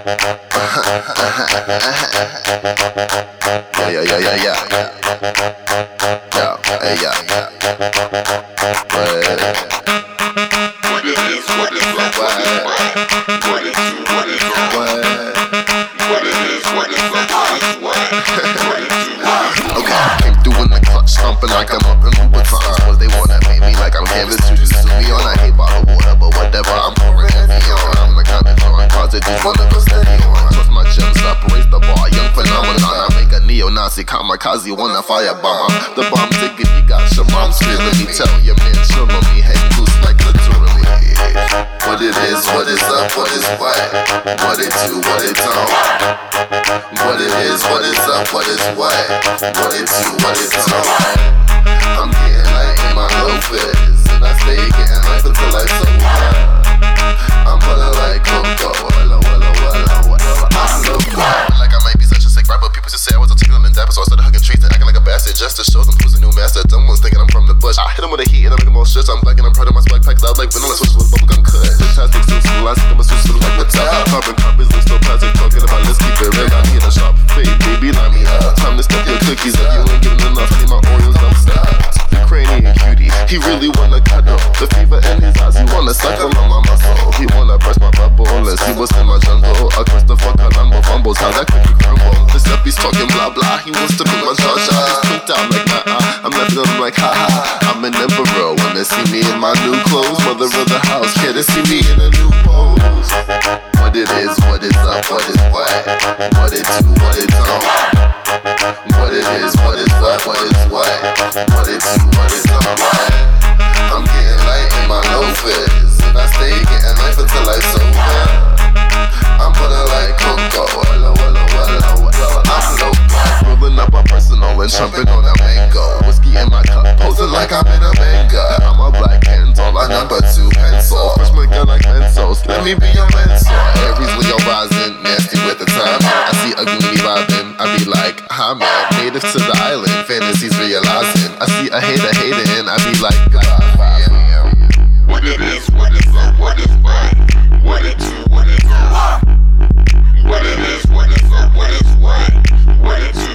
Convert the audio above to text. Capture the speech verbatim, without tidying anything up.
Yeah, yeah, yeah, yeah, yeah. Yeah, hey, yeah, yeah. What it is, what is up, what is what? What it do, what is up? What it is, what is up, what is what? What it do, what is up? Okay, came through in the clutch, stomping like I'm up in Louboutins. Cause they wanna make me like I'm canvas, you just sue me on. I hate bottled water, but whatever, I'm pouring heavy on. I'm the kind of drawing cards that just wanna go steady on. Trust my gems up, raise the bar, young phenomenon. I make a neo-Nazi kamikaze, wanna firebomb. I'm the bomb ticket, you got your mom feeling me. Tell your man, chill on me, head loose like literally. What it is, what is up, what is what? What it do, what it don't? What it is, what is up, what is what? What it do, what it don't? I'm getting light in my low fizz, and I stay getting hype until I so high. I'm pulling like Coco, walla walla walla whatever. I'm no fly. Like I might be such a sick rapper, people just say I was articulate and dapper, so I started hugging trees and acting like a bastard just to show them who's the new master. Dumb ones thinking I'm from the bush. I hit them with a heat and I make them all shit. I'm black and I'm proud of my swag pack, loud like vanilla switches with bubblegum cut. Fantastic, so civilized, I'm a switch to like what's up. Carbon copies, look so plastic, talking about let's keep it real. I need a sharp fade, baby, line me up. Time to step your cookies up, you ain't giving enough, I need my Oreos upside. Ukrainian cutie, he really wanna cuddle. The fever in his eyes, he wanna suckle on my muscle. He wanna press my bubble, unless he was in my jungle. A Christopher Columbo fumbles, how that cookie crumble. This up, he's talking blah blah, he wants to be my Jaja. He's tweaked out like nah uh, I'm left him like ha ha. I'm an emperor, wanna see me in my new clothes. Mother of the house, can't see me in a new pose. What it is, what is up, what is what? What it do, what it don't? What it is, what is what, what is what? What it do, what it don't? I'm getting light in my low fizz, and I stay getting life until I sober. I'm putting like Coco, walla walla walla walla. I'm low fly, rolling up a personal and jumping on a mango. Whiskey in my cup, posing like I'm in a manga. I'm a black handle, a number two pencil. Freshman girl like pencils, let me be your mentor. Aries, Leo rising, nasty with the time. I see a gloomy vibing, I be like, hi man, native to the island, fantasies realizing. I see a hater hating, I be like, goodbye. What it is, what is up, what is what? What it do, what is up? What it is, what is up, what is what? What it do,